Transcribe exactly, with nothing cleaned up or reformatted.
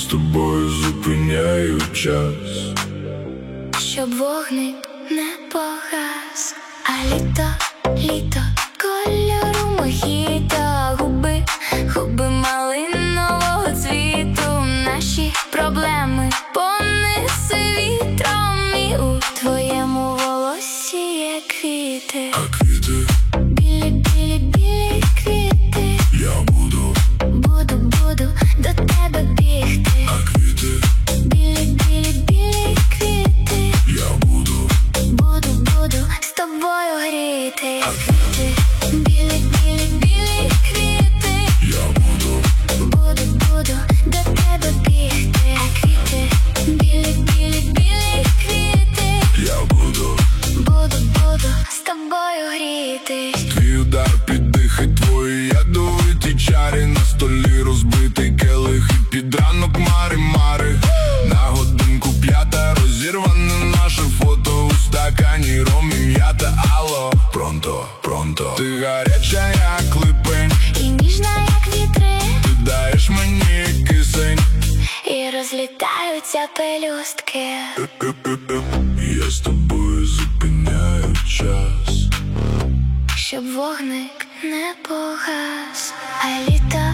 тобою зупиняю час, щоб вогник не погас. А літо, літо, кольору мохіто, губи, губи малинового цвіту. Наші проблеми понеси вітром, і у твоєму волосі є квіти. а квіти Білі, білі, білі квіти. я буду, Буду, буду до тебе бігти. а квіти Білі, білі, білі квіти. я буду, Буду, буду з тобою гріти. Квіти, білі, білі, білі квіти. я буду, Буду, буду до тебе бігти. Квіти, білі, білі, білі квіти. я буду. Буду, буду з тобою гріти. Твій удар під дихай, твої ядовиті чари. На столі розбитий келих і під ранок мари-мари. На годинку п'ята, розірване наше фото у стакані ром і м'ята. Алло, пронто, пронто. Ти гаряча, як липень, І ніжна, як вітри, ти даєш мені кисень. і розлітаються пелюстки. Я з тобою зупиняю час, Щоб вогник не погас. А літо,